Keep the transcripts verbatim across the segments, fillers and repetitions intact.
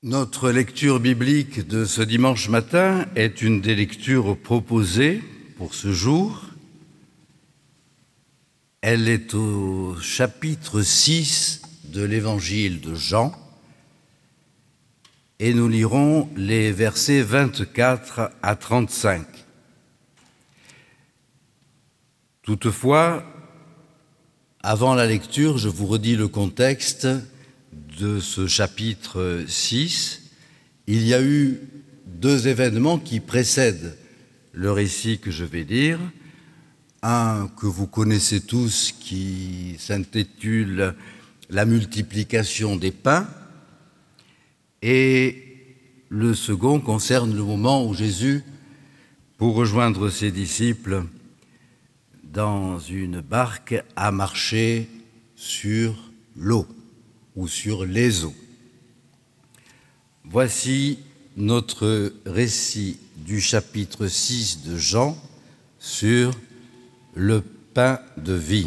Notre lecture biblique de ce dimanche matin est une des lectures proposées pour ce jour. Elle est au chapitre six de l'évangile de Jean et nous lirons les versets vingt-quatre à trente-cinq. Toutefois, avant la lecture, je vous redis le contexte de ce chapitre six. Il y a eu deux événements qui précèdent le récit que je vais lire. Un que vous connaissez tous qui s'intitule « La multiplication des pains » et le second concerne le moment où Jésus, pour rejoindre ses disciples dans une barque, a marché sur l'eau ou sur les eaux. Voici notre récit du chapitre six de Jean sur le pain de vie.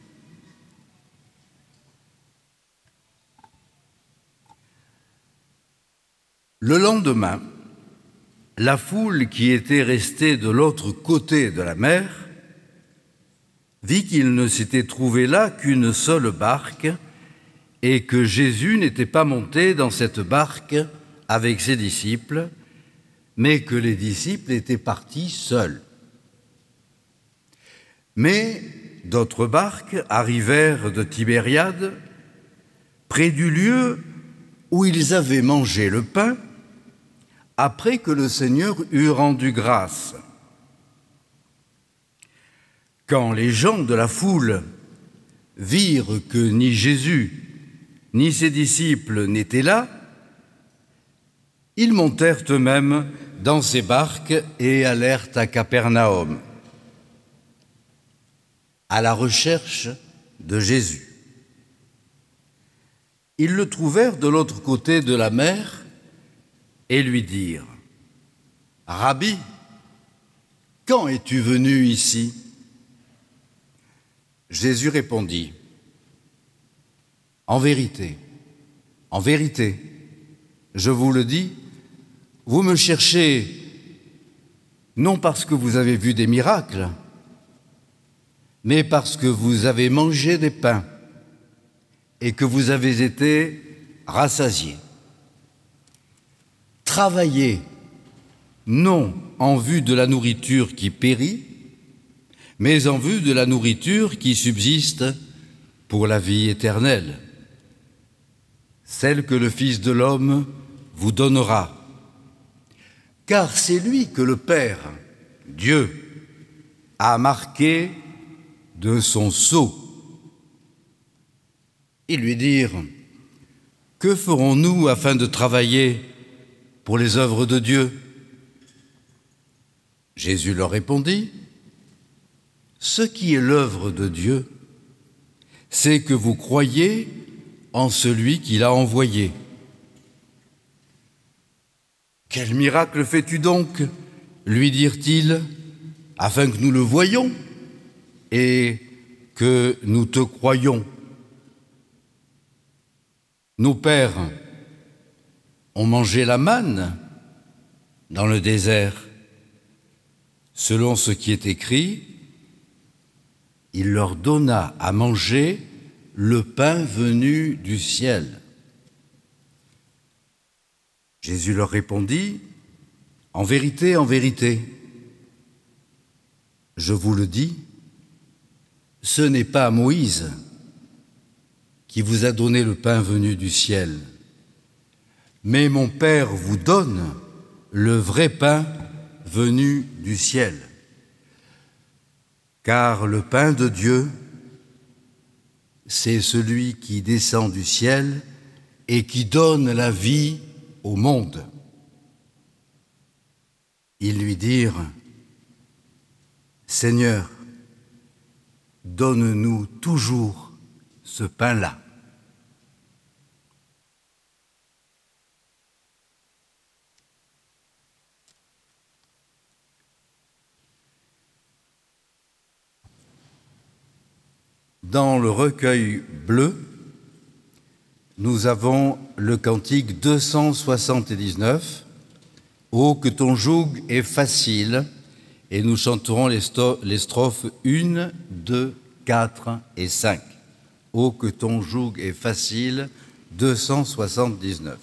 Le lendemain, la foule qui était restée de l'autre côté de la mer vit qu'il ne s'était trouvé là qu'une seule barque et que Jésus n'était pas monté dans cette barque avec ses disciples, mais que les disciples étaient partis seuls. Mais d'autres barques arrivèrent de Tibériade, près du lieu où ils avaient mangé le pain, après que le Seigneur eut rendu grâce. Quand les gens de la foule virent que ni Jésus ni ses disciples n'étaient là, ils montèrent eux-mêmes dans ces barques et allèrent à Capernaum, à la recherche de Jésus. Ils le trouvèrent de l'autre côté de la mer et lui dirent : « Rabbi, quand es-tu venu ici ?» Jésus répondit : « En vérité, en vérité, je vous le dis, vous me cherchez non parce que vous avez vu des miracles, mais parce que vous avez mangé des pains et que vous avez été rassasiés. Travaillez non en vue de la nourriture qui périt, mais en vue de la nourriture qui subsiste pour la vie éternelle, celle que le Fils de l'homme vous donnera. Car c'est lui que le Père, Dieu, a marqué de son sceau. » Ils lui dirent : « Que ferons-nous afin de travailler pour les œuvres de Dieu ?» Jésus leur répondit : « Ce qui est l'œuvre de Dieu, c'est que vous croyez en celui qui l'a envoyé. » « Quel miracle fais-tu donc ?» lui dirent-ils, « afin que nous le voyions et que nous te croyions. Nos pères ont mangé la manne dans le désert, selon ce qui est écrit, il leur donna à manger le pain venu du ciel. » Jésus leur répondit : « En vérité, en vérité, je vous le dis, ce n'est pas Moïse qui vous a donné le pain venu du ciel, mais mon Père vous donne le vrai pain venu du ciel. Car le pain de Dieu, c'est celui qui descend du ciel et qui donne la vie au monde. » Ils lui dirent : « Seigneur, donne-nous toujours ce pain-là. » Dans le recueil bleu, nous avons le cantique deux cent soixante-dix-neuf, « Oh, que ton joug est facile », et nous chanterons les, les strophes un, deux, quatre et cinq. « Oh, que ton joug est facile », deux cent soixante-dix-neuf.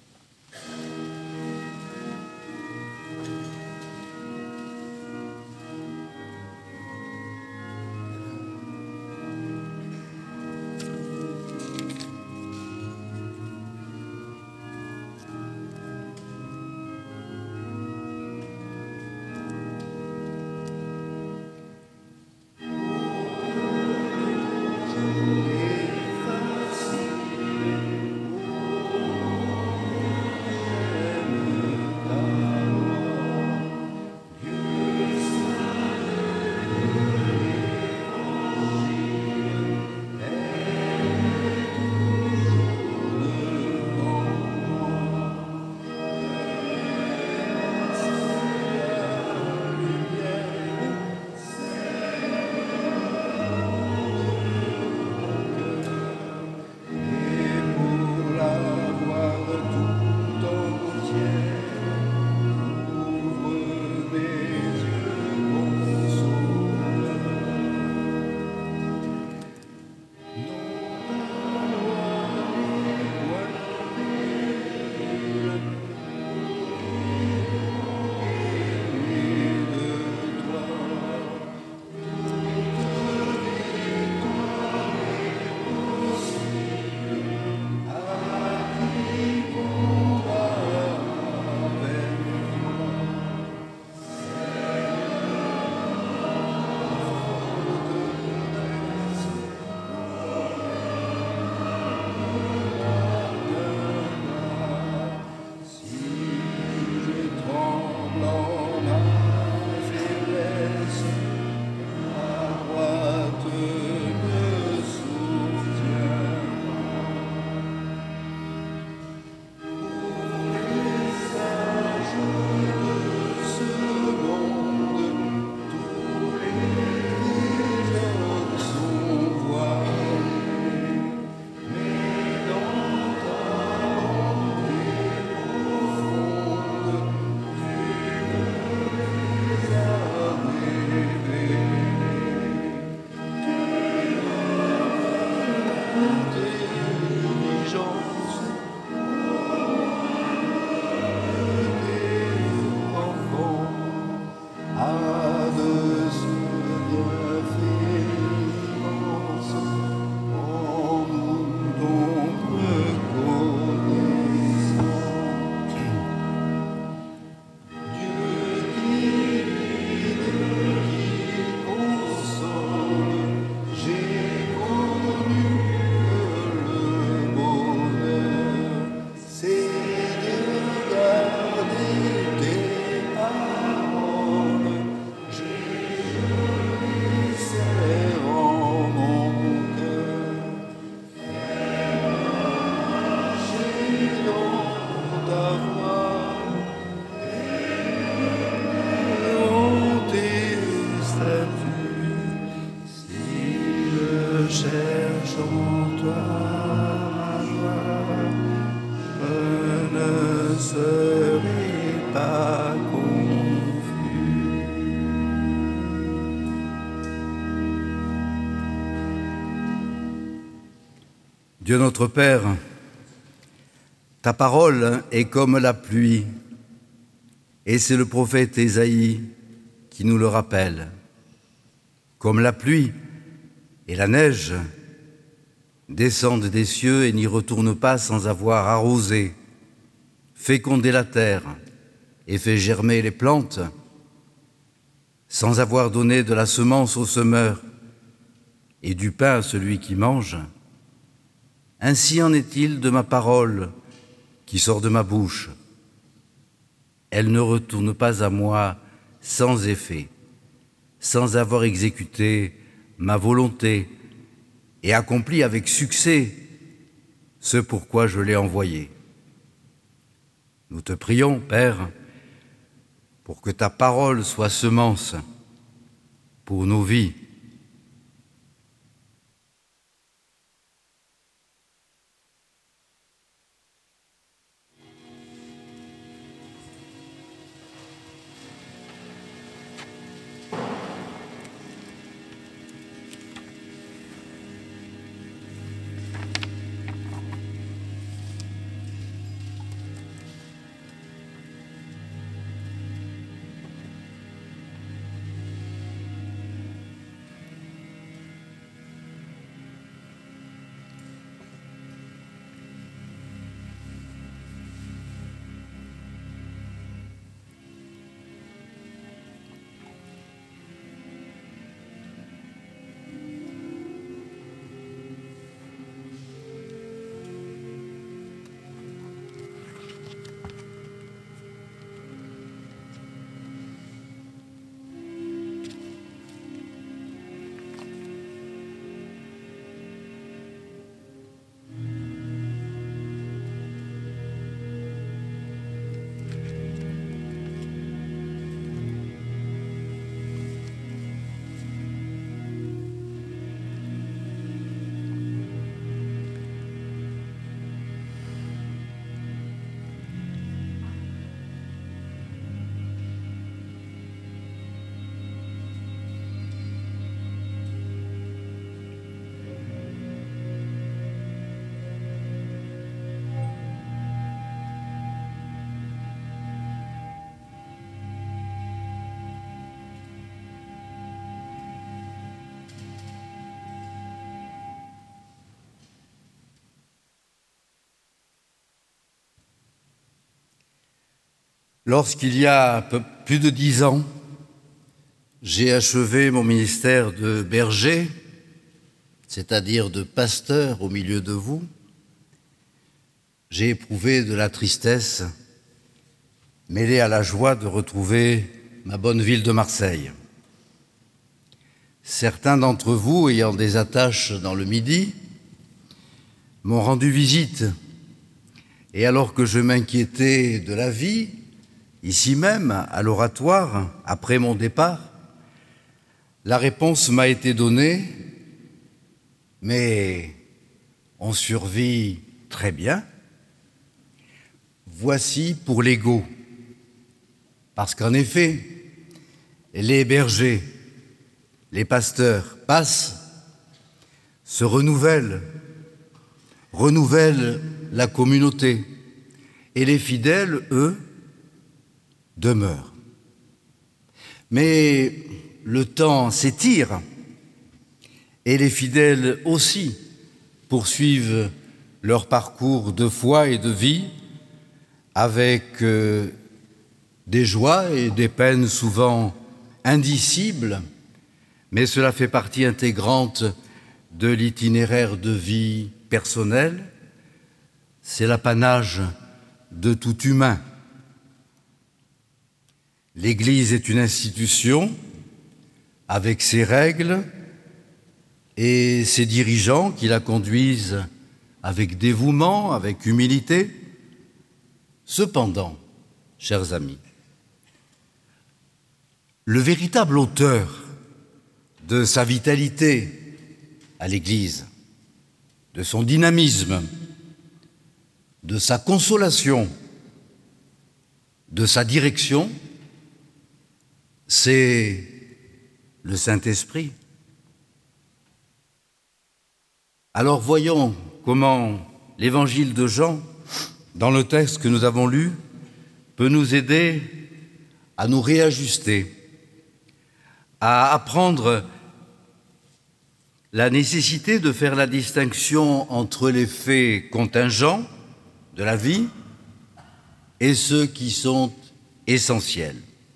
Dieu notre Père, ta parole est comme la pluie, et c'est le prophète Ésaïe qui nous le rappelle. Comme la pluie et la neige descendent des cieux et n'y retournent pas sans avoir arrosé, fécondé la terre et fait germer les plantes, sans avoir donné de la semence au semeur et du pain à celui qui mange, ainsi en est-il de ma parole qui sort de ma bouche. Elle ne retourne pas à moi sans effet, sans avoir exécuté ma volonté et accompli avec succès ce pourquoi je l'ai envoyée. Nous te prions, Père, pour que ta parole soit semence pour nos vies. Lorsqu'il y a peu, plus de dix ans, j'ai achevé mon ministère de berger, c'est-à-dire de pasteur au milieu de vous, j'ai éprouvé de la tristesse mêlée à la joie de retrouver ma bonne ville de Marseille. Certains d'entre vous, ayant des attaches dans le Midi, m'ont rendu visite. Et alors que je m'inquiétais de la vie, ici même, à l'Oratoire, après mon départ, la réponse m'a été donnée, mais on survit très bien. Voici pour l'ego. Parce qu'en effet, les bergers, les pasteurs passent, se renouvellent, renouvellent la communauté, et les fidèles, eux, demeurent. Mais le temps s'étire, et les fidèles aussi poursuivent leur parcours de foi et de vie avec euh, des joies et des peines souvent indicibles, mais cela fait partie intégrante de l'itinéraire de vie personnel. C'est l'apanage de tout humain. L'Église est une institution avec ses règles et ses dirigeants qui la conduisent avec dévouement, avec humilité. Cependant, chers amis, le véritable auteur de sa vitalité à l'Église, de son dynamisme, de sa consolation, de sa direction, c'est le Saint-Esprit. Alors voyons comment l'évangile de Jean, dans le texte que nous avons lu, peut nous aider à nous réajuster, à apprendre la nécessité de faire la distinction entre les faits contingents de la vie et ceux qui sont essentiels.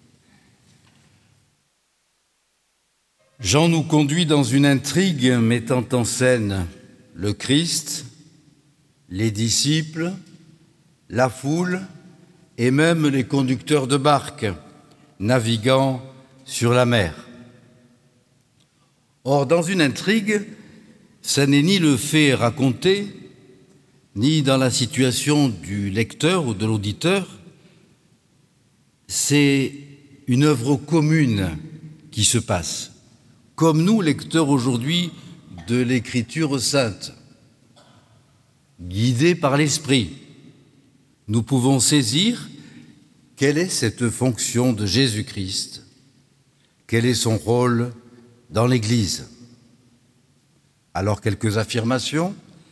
Jean nous conduit dans une intrigue mettant en scène le Christ, les disciples, la foule et même les conducteurs de barques naviguant sur la mer. Or, dans une intrigue, ça n'est ni le fait raconté, ni dans la situation du lecteur ou de l'auditeur, c'est une œuvre commune qui se passe. Comme nous, lecteurs aujourd'hui de l'Écriture sainte, guidés par l'Esprit, nous pouvons saisir quelle est cette fonction de Jésus-Christ, quel est son rôle dans l'Église. Alors, quelques affirmations.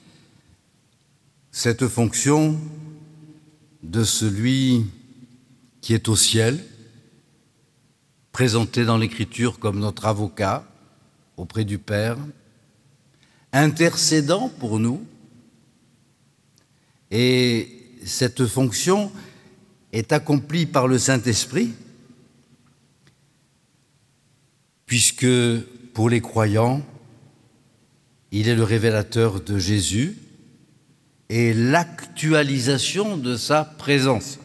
Cette fonction de celui qui est au ciel, présenté dans l'Écriture comme notre avocat auprès du Père, intercédant pour nous, et cette fonction est accomplie par le Saint-Esprit, puisque pour les croyants, il est le révélateur de Jésus et l'actualisation de sa présence.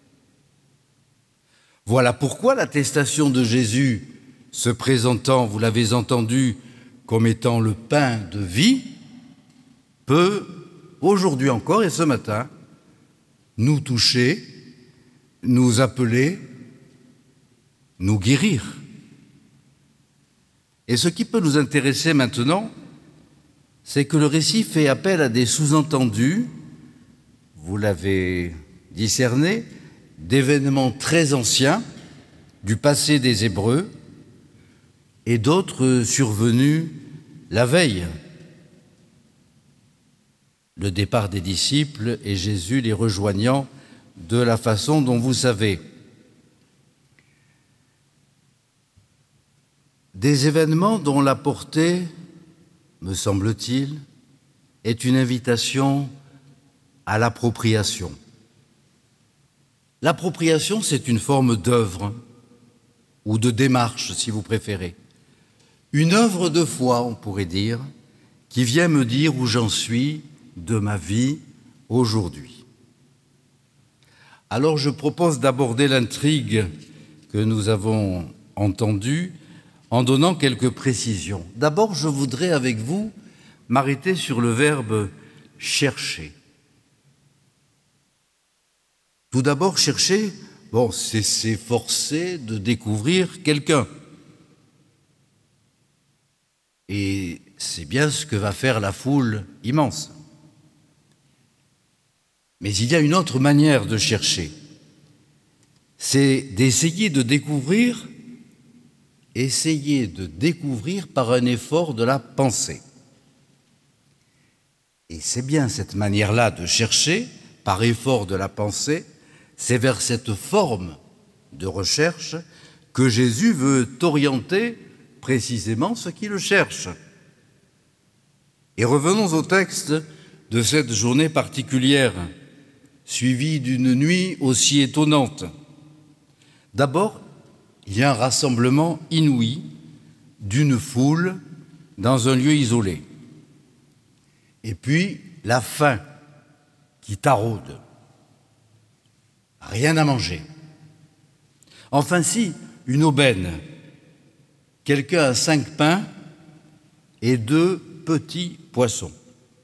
Voilà pourquoi l'attestation de Jésus se présentant, vous l'avez entendu, comme étant le pain de vie, peut, aujourd'hui encore et ce matin, nous toucher, nous appeler, nous guérir. Et ce qui peut nous intéresser maintenant, c'est que le récit fait appel à des sous-entendus, vous l'avez discerné, d'événements très anciens du passé des Hébreux et d'autres survenus la veille. Le départ des disciples et Jésus les rejoignant de la façon dont vous savez. Des événements dont la portée, me semble-t-il, est une invitation à l'appropriation. L'appropriation, c'est une forme d'œuvre, ou de démarche, si vous préférez. Une œuvre de foi, on pourrait dire, qui vient me dire où j'en suis de ma vie aujourd'hui. Alors je propose d'aborder l'intrigue que nous avons entendue en donnant quelques précisions. D'abord, je voudrais avec vous m'arrêter sur le verbe « chercher ». Tout d'abord, chercher, bon, c'est s'efforcer de découvrir quelqu'un. Et c'est bien ce que va faire la foule immense. Mais il y a une autre manière de chercher. C'est d'essayer de découvrir, essayer de découvrir par un effort de la pensée. Et c'est bien cette manière-là de chercher, par effort de la pensée, c'est vers cette forme de recherche que Jésus veut orienter précisément ceux qui le cherchent. Et revenons au texte de cette journée particulière, suivie d'une nuit aussi étonnante. D'abord, il y a un rassemblement inouï d'une foule dans un lieu isolé. Et puis, la faim qui taraude. Rien à manger. Enfin si, une aubaine. Quelqu'un a cinq pains et deux petits poissons.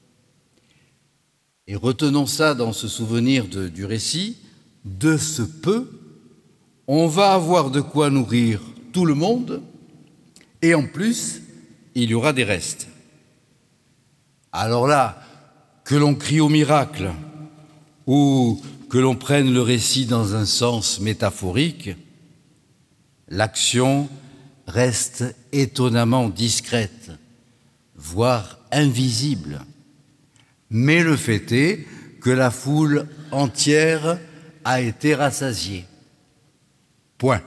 Et retenons ça dans ce souvenir de, du récit. De ce peu, on va avoir de quoi nourrir tout le monde et en plus, il y aura des restes. Alors là, que l'on crie au miracle ou que l'on prenne le récit dans un sens métaphorique, l'action reste étonnamment discrète, voire invisible. Mais le fait est que la foule entière a été rassasiée. Point.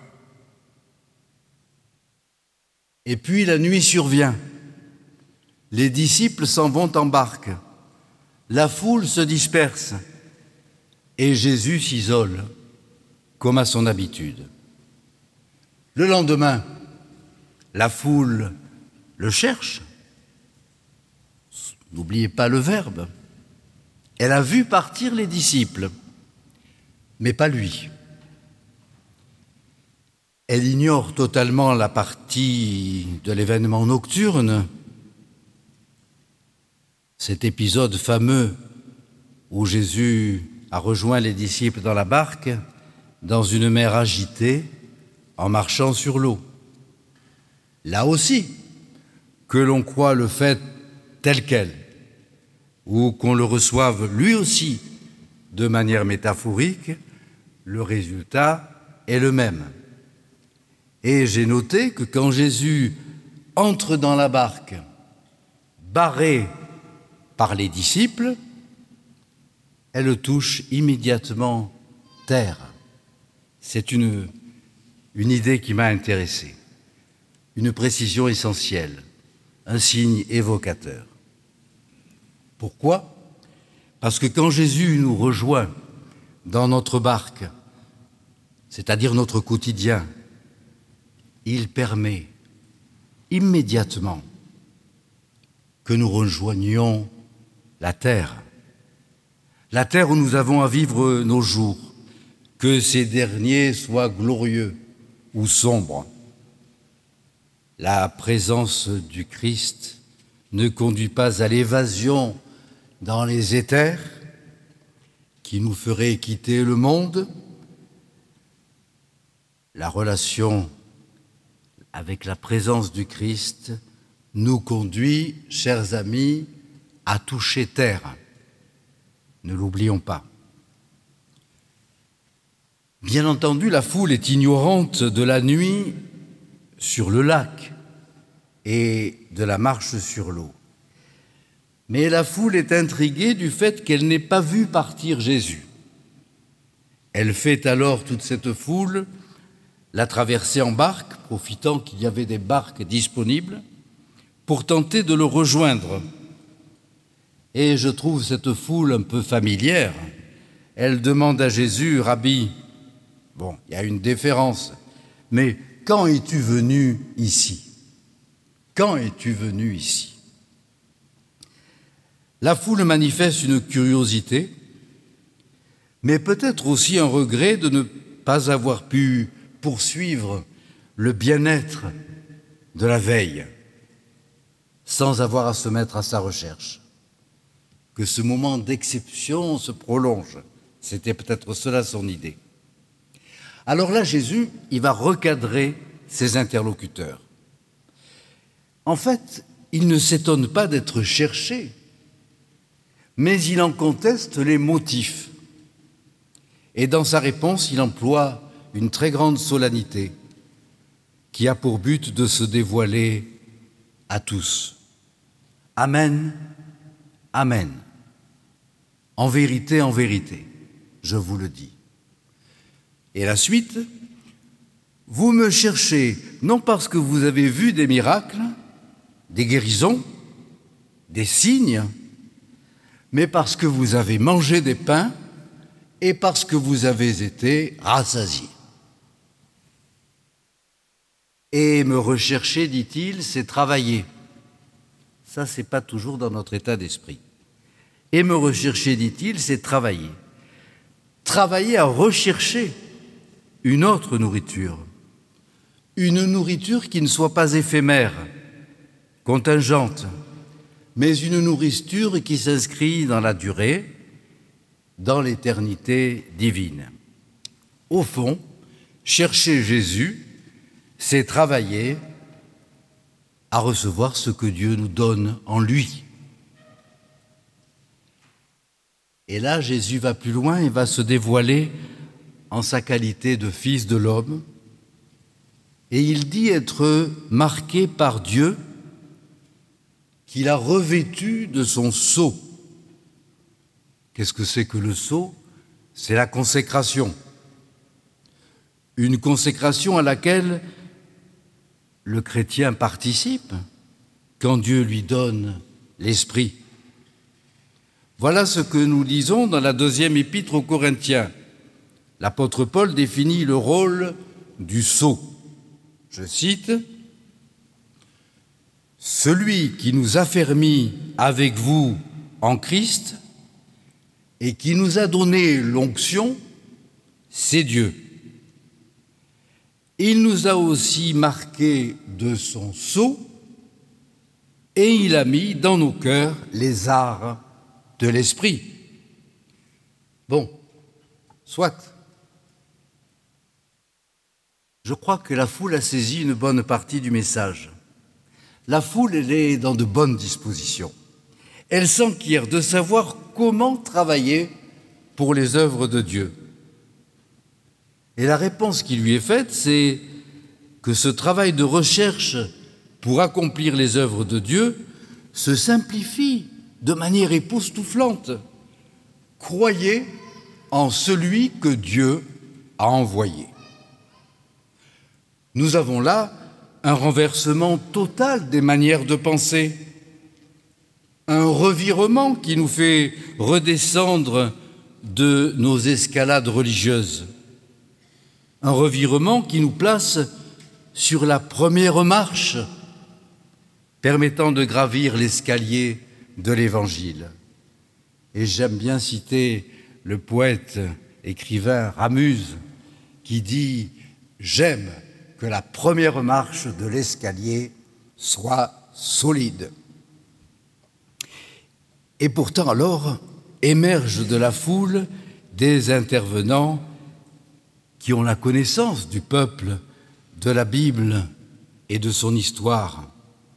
Et puis la nuit survient. Les disciples s'en vont en barque. La foule se disperse. Et Jésus s'isole, comme à son habitude. Le lendemain, la foule le cherche. N'oubliez pas le verbe. Elle a vu partir les disciples, mais pas lui. Elle ignore totalement la partie de l'événement nocturne, cet épisode fameux où Jésus a rejoint les disciples dans la barque, dans une mer agitée, en marchant sur l'eau. Là aussi, que l'on croit le fait tel quel, ou qu'on le reçoive lui aussi de manière métaphorique, le résultat est le même. Et j'ai noté que quand Jésus entre dans la barque, barré par les disciples, elle touche immédiatement terre. C'est une, une idée qui m'a intéressé, une précision essentielle, un signe évocateur. Pourquoi ? Parce que quand Jésus nous rejoint dans notre barque, c'est-à-dire notre quotidien, il permet immédiatement que nous rejoignions la terre. La terre où nous avons à vivre nos jours, que ces derniers soient glorieux ou sombres. La présence du Christ ne conduit pas à l'évasion dans les éthers qui nous ferait quitter le monde. La relation avec la présence du Christ nous conduit, chers amis, à toucher terre. Ne l'oublions pas. Bien entendu, la foule est ignorante de la nuit sur le lac et de la marche sur l'eau. Mais la foule est intriguée du fait qu'elle n'ait pas vu partir Jésus. Elle fait alors toute cette foule la traversée en barque, profitant qu'il y avait des barques disponibles, pour tenter de le rejoindre. Et je trouve cette foule un peu familière. Elle demande à Jésus, « Rabbi, Bon, il y a une différence. Mais quand es-tu venu ici? Quand es-tu venu ici? La foule manifeste une curiosité, mais peut-être aussi un regret de ne pas avoir pu poursuivre le bien-être de la veille sans avoir à se mettre à sa recherche. Que ce moment d'exception se prolonge. C'était peut-être cela son idée. Alors là, Jésus, il va recadrer ses interlocuteurs. En fait, il ne s'étonne pas d'être cherché, mais il en conteste les motifs. Et dans sa réponse, il emploie une très grande solennité qui a pour but de se dévoiler à tous. Amen, amen. En vérité, en vérité, je vous le dis. Et la suite, vous me cherchez non parce que vous avez vu des miracles, des guérisons, des signes, mais parce que vous avez mangé des pains et parce que vous avez été rassasiés. Et me rechercher, dit-il, c'est travailler. Ça, c'est pas toujours dans notre état d'esprit. Et me rechercher, dit-il, c'est travailler. Travailler à rechercher une autre nourriture. Une nourriture qui ne soit pas éphémère, contingente, mais une nourriture qui s'inscrit dans la durée, dans l'éternité divine. Au fond, chercher Jésus, c'est travailler à recevoir ce que Dieu nous donne en lui. Et là, Jésus va plus loin et va se dévoiler en sa qualité de Fils de l'homme. Et il dit être marqué par Dieu, qu'il a revêtu de son sceau. Qu'est-ce que c'est que le sceau? C'est la consécration. Une consécration à laquelle le chrétien participe quand Dieu lui donne l'Esprit. Voilà ce que nous lisons dans la deuxième épître aux Corinthiens. L'apôtre Paul définit le rôle du sceau. Je cite, « Celui qui nous affermit avec vous en Christ et qui nous a donné l'onction, c'est Dieu. Il nous a aussi marqués de son sceau et il a mis dans nos cœurs les arts de l'esprit. » Bon, soit. Je crois que la foule a saisi une bonne partie du message. La foule, elle est dans de bonnes dispositions. Elle s'enquiert de savoir comment travailler pour les œuvres de Dieu. Et la réponse qui lui est faite, c'est que ce travail de recherche pour accomplir les œuvres de Dieu se simplifie de manière époustouflante. Croyez en celui que Dieu a envoyé. Nous avons là un renversement total des manières de penser, un revirement qui nous fait redescendre de nos escalades religieuses, un revirement qui nous place sur la première marche permettant de gravir l'escalier de l'Évangile. Et j'aime bien citer le poète écrivain Ramuse qui dit « J'aime que la première marche de l'escalier soit solide. » Et pourtant alors émergent de la foule des intervenants qui ont la connaissance du peuple, de la Bible et de son histoire.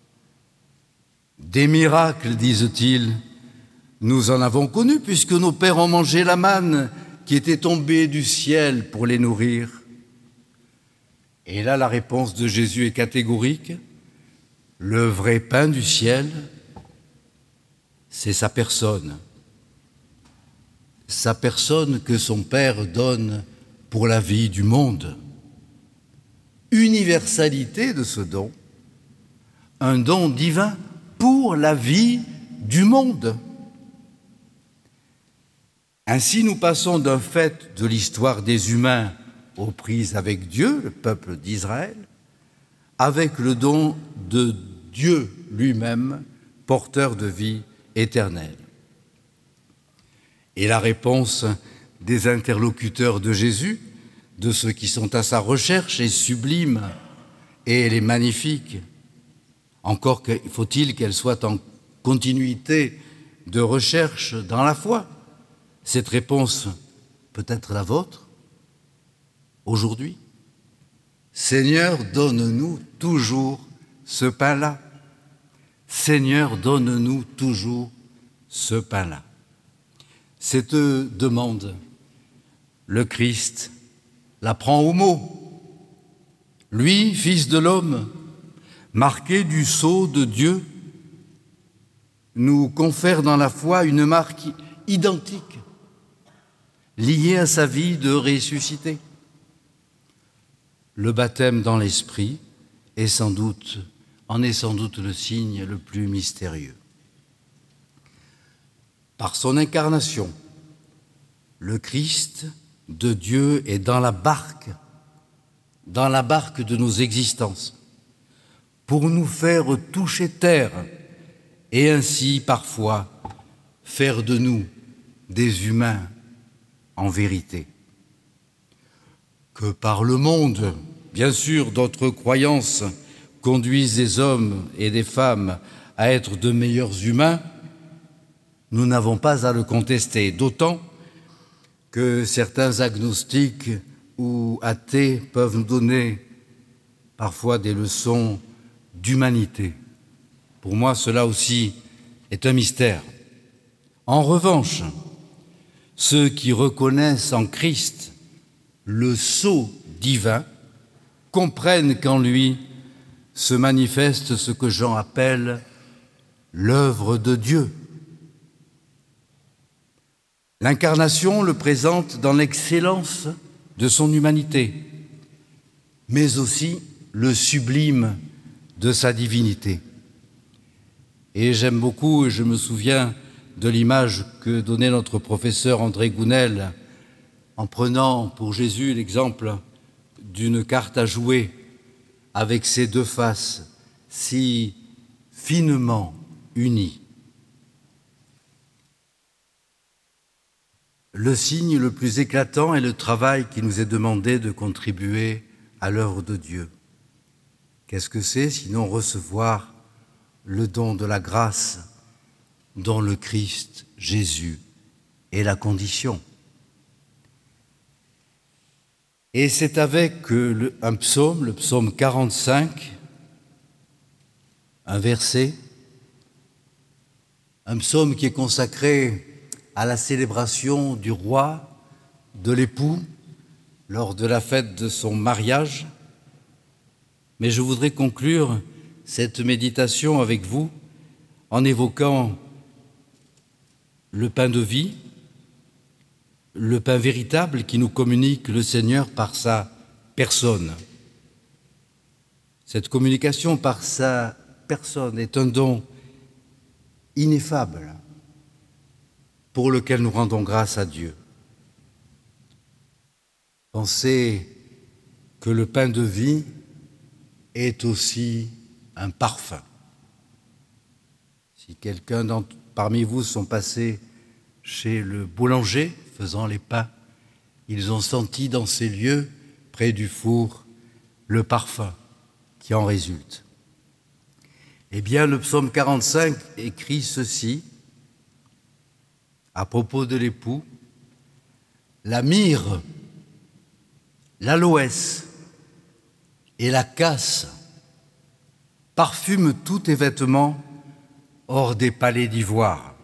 Des miracles, disent-ils, nous en avons connu puisque nos pères ont mangé la manne qui était tombée du ciel pour les nourrir. Et là, la réponse de Jésus est catégorique. Le vrai pain du ciel, c'est sa personne. Sa personne que son Père donne pour la vie du monde. Universalité de ce don, un don divin pour la vie du monde. Ainsi, nous passons d'un fait de l'histoire des humains aux prises avec Dieu, le peuple d'Israël, avec le don de Dieu lui-même, porteur de vie éternelle. Et la réponse des interlocuteurs de Jésus, de ceux qui sont à sa recherche, est sublime et elle est magnifique. Encore faut-il qu'elle soit en continuité de recherche dans la foi. Cette réponse peut être la vôtre aujourd'hui. Seigneur, donne-nous toujours ce pain-là. Seigneur, donne-nous toujours ce pain-là. Cette demande, le Christ la prend au mot. Lui, Fils de l'homme, marqué du sceau de Dieu, nous confère dans la foi une marque identique, liée à sa vie de ressuscité. Le baptême dans l'Esprit est sans doute, en est sans doute le signe le plus mystérieux. Par son incarnation, le Christ de Dieu est dans la barque, dans la barque de nos existences, pour nous faire toucher terre et ainsi parfois faire de nous des humains en vérité. Que par le monde, bien sûr, d'autres croyances conduisent des hommes et des femmes à être de meilleurs humains, nous n'avons pas à le contester, d'autant que certains agnostiques ou athées peuvent nous donner parfois des leçons d'humanité. Pour moi, cela aussi est un mystère. En revanche, ceux qui reconnaissent en Christ le sceau divin comprennent qu'en lui se manifeste ce que Jean appelle l'œuvre de Dieu. L'incarnation le présente dans l'excellence de son humanité, mais aussi le sublime de sa divinité. Et j'aime beaucoup, et je me souviens de l'image que donnait notre professeur André Gounel en prenant pour Jésus l'exemple d'une carte à jouer avec ses deux faces si finement unies. Le signe le plus éclatant est le travail qui nous est demandé de contribuer à l'œuvre de Dieu. Qu'est-ce que c'est sinon recevoir le don de la grâce dont le Christ, Jésus, est la condition? Et c'est avec le, un psaume, le psaume quarante-cinq, un verset, un psaume qui est consacré à la célébration du roi, de l'époux, lors de la fête de son mariage. Mais je voudrais conclure cette méditation avec vous en évoquant le pain de vie, le pain véritable qui nous communique le Seigneur par sa personne. Cette communication par sa personne est un don ineffable pour lequel nous rendons grâce à Dieu. Pensez que le pain de vie est aussi un parfum. Si quelqu'un parmi vous sont passés chez le boulanger faisant les pains, ils ont senti dans ces lieux, près du four, le parfum qui en résulte. Eh bien, le psaume quarante-cinq écrit ceci à propos de l'époux: la myrrhe, l'aloès et la casse parfument tous tes vêtements hors des palais d'ivoire.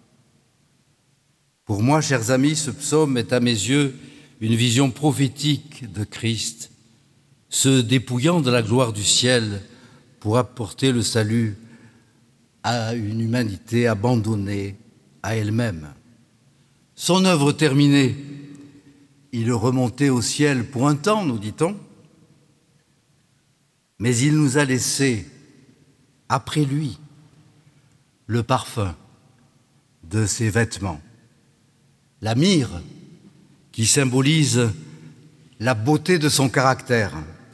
Pour moi, chers amis, ce psaume est à mes yeux une vision prophétique de Christ, se dépouillant de la gloire du ciel pour apporter le salut à une humanité abandonnée à elle-même. Son œuvre terminée, il remontait au ciel pour un temps, nous dit-on, mais il nous a laissé, après lui, le parfum de ses vêtements. La myrrhe, qui symbolise la beauté de son caractère,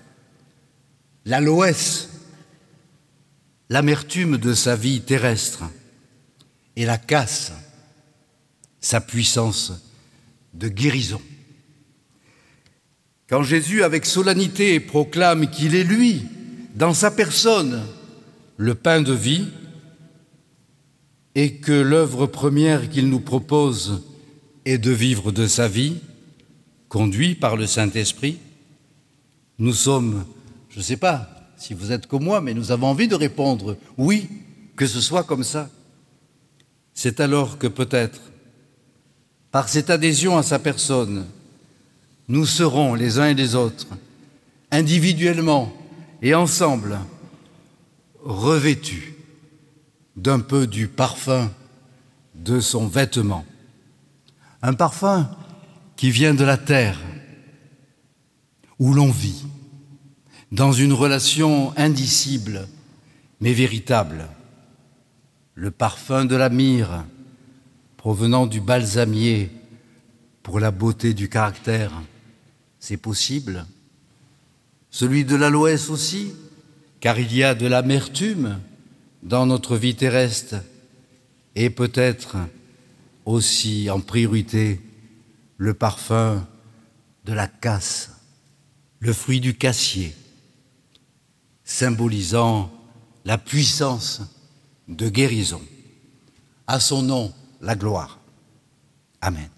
l'aloès, l'amertume de sa vie terrestre, et la casse, sa puissance de guérison. Quand Jésus, avec solennité, proclame qu'il est lui, dans sa personne, le pain de vie, et que l'œuvre première qu'il nous propose est de vivre de sa vie, conduit par le Saint-Esprit, nous sommes, je ne sais pas si vous êtes comme moi, mais nous avons envie de répondre oui, que ce soit comme ça. C'est alors que peut-être, par cette adhésion à sa personne, nous serons les uns et les autres, individuellement et ensemble, revêtus d'un peu du parfum de son vêtement. Un parfum qui vient de la terre, où l'on vit, dans une relation indicible, mais véritable. Le parfum de la myrrhe, provenant du balsamier, pour la beauté du caractère, c'est possible. Celui de l'aloès aussi, car il y a de l'amertume dans notre vie terrestre, et peut-être aussi en priorité le parfum de la casse, le fruit du cassier, symbolisant la puissance de guérison. À son nom, la gloire. Amen.